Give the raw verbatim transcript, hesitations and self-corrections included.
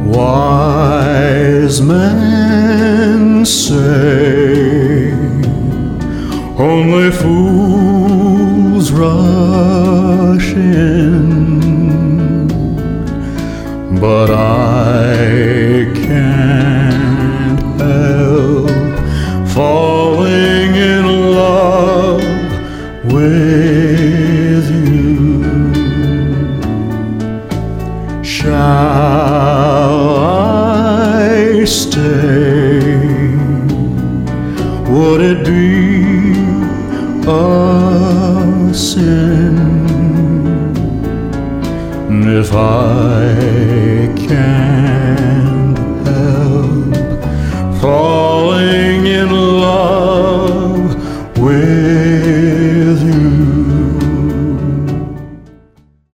Wise men say only fools rush in, but I can't help falling in love with you. Shall I stay? Would it be a sin if I can't help falling in love with